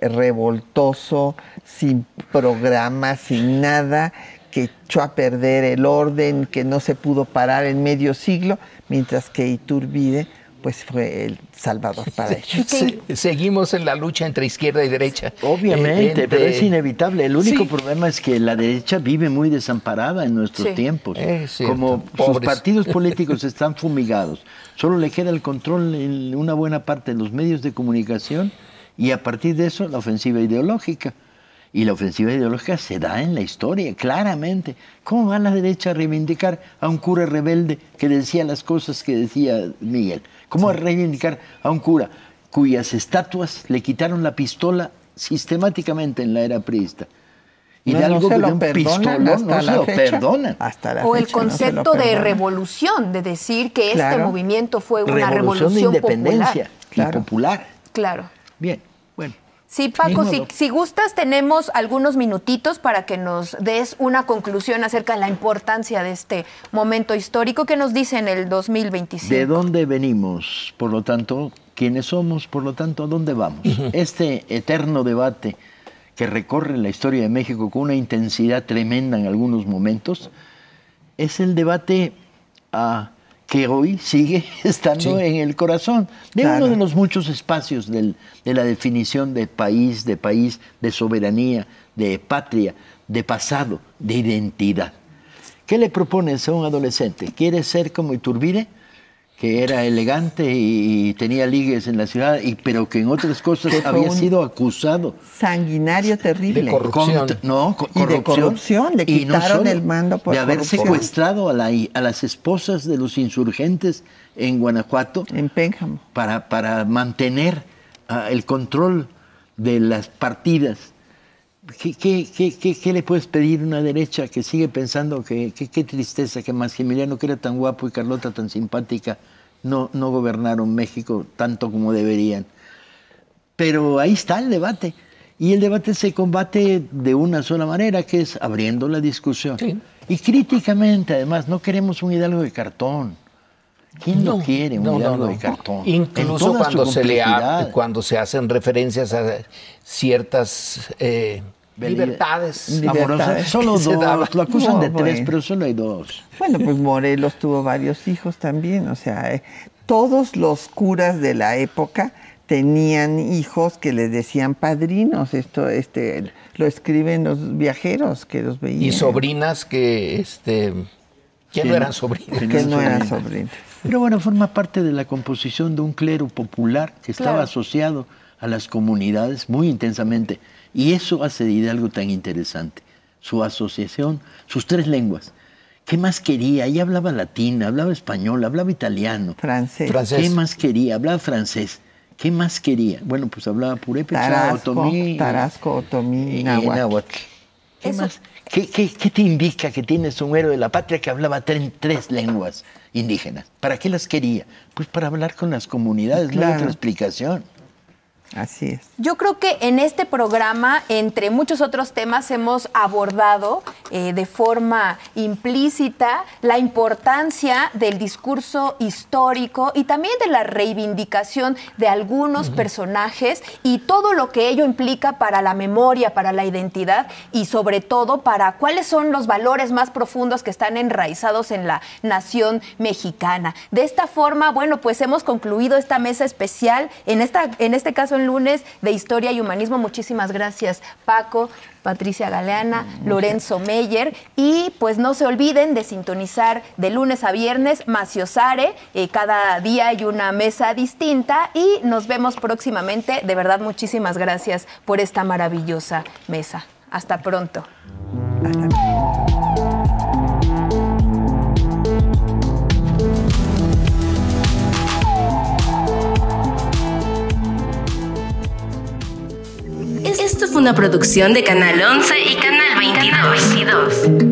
revoltoso, sin programa, sin nada, que echó a perder el orden, que no se pudo parar en medio siglo, mientras que Iturbide pues fue el salvador para ellos. Sí. Seguimos en la lucha entre izquierda y derecha. Obviamente, eh, entre... pero es inevitable. El único sí. problema es que la derecha vive muy desamparada en nuestros sí. tiempos. Como Pobres. sus partidos políticos están fumigados, solo le queda el control en una buena parte de los medios de comunicación y a partir de eso la ofensiva ideológica. Y la ofensiva ideológica se da en la historia, claramente. ¿Cómo va la derecha a reivindicar a un cura rebelde que decía las cosas que decía Miguel? ¿Cómo sí. a reivindicar a un cura cuyas estatuas le quitaron la pistola sistemáticamente en la era priista? Y no, de algo no se lo un perdonan pistolón, hasta no la se fecha. Lo perdonan. Hasta la o fecha el concepto no de revolución, de decir que claro. este movimiento fue una revolución, revolución de independencia popular. Y claro. popular. Claro. Bien, bueno. Sí, Paco, si, si gustas, tenemos algunos minutitos para que nos des una conclusión acerca de la importancia de este momento histórico que nos dice en el dos mil veinticinco. ¿De dónde venimos? Por lo tanto, ¿quiénes somos? Por lo tanto, ¿a dónde vamos? Uh-huh. Este eterno debate que recorre la historia de México con una intensidad tremenda en algunos momentos, es el debate uh, que hoy sigue estando sí. en el corazón de claro. uno de los muchos espacios del, de la definición de país, de país, de soberanía, de patria, de pasado, de identidad. ¿Qué le propones a un adolescente? ¿Quiere ser como Iturbide, que era elegante y tenía ligues en la ciudad, y, pero que en otras cosas había sido acusado? Sanguinario terrible. De corrupción. Con, no, co- y corrupción. de corrupción. Le quitaron no el mando por de haber corrupción. secuestrado a, la, a las esposas de los insurgentes en Guanajuato. En Pénjamo. Para, para mantener uh, el control de las partidas. ¿Qué, qué, qué, qué, ¿Qué le puedes pedir a una derecha que sigue pensando que qué tristeza que Maximiliano, que era tan guapo, y Carlota tan simpática, no, no gobernaron México tanto como deberían. Pero ahí está el debate. Y el debate se combate de una sola manera, que es abriendo la discusión. Sí. Y críticamente, además, no queremos un Hidalgo de cartón. ¿Quién no, lo quiere, un no, Hidalgo no, no. de cartón? Incluso cuando se, le ha, cuando se hacen referencias a ciertas eh, libertades, libertades amorosas. Solo dos, lo acusan no, de tres, bueno. pero solo hay dos. Bueno, pues Morelos tuvo varios hijos también, o sea, eh, todos los curas de la época tenían hijos que les decían padrinos. Esto este, lo escriben los viajeros que los veían. Y sobrinas que, este, que sí, no eran sobrinas. Que no eran sobrinas. Pero bueno, forma parte de la composición de un clero popular que estaba claro. asociado a las comunidades muy intensamente. Y eso hace de Hidalgo tan interesante. Su asociación, sus tres lenguas. ¿Qué más quería? Ella hablaba latín, hablaba español, hablaba italiano. Francés. ¿Qué más quería? Hablaba francés. ¿Qué más quería? Bueno, pues hablaba purépecha, Tarasco, otomí. Tarasco, otomí, y náhuatl. náhuatl. ¿Qué más? ¿Qué, qué, ¿Qué te indica que tienes un héroe de la patria que hablaba tres, tres lenguas indígenas? ¿Para qué las quería? Pues para hablar con las comunidades, claro. No hay otra explicación. Así es. Yo creo que en este programa, entre muchos otros temas, hemos abordado eh, de forma implícita la importancia del discurso histórico y también de la reivindicación de algunos uh-huh. personajes y todo lo que ello implica para la memoria, para la identidad y sobre todo para cuáles son los valores más profundos que están enraizados en la nación mexicana. De esta forma, bueno, pues hemos concluido esta mesa especial, en, esta, en este caso el lunes de Historia y Humanismo. Muchísimas gracias, Paco, Patricia Galeana, Lorenzo Meyer. Y pues no se olviden de sintonizar de lunes a viernes Maciosare. Eh, cada día hay una mesa distinta y nos vemos próximamente. De verdad, muchísimas gracias por esta maravillosa mesa. Hasta pronto. Hasta pronto. Esto fue una producción de Canal once y Canal veintidós.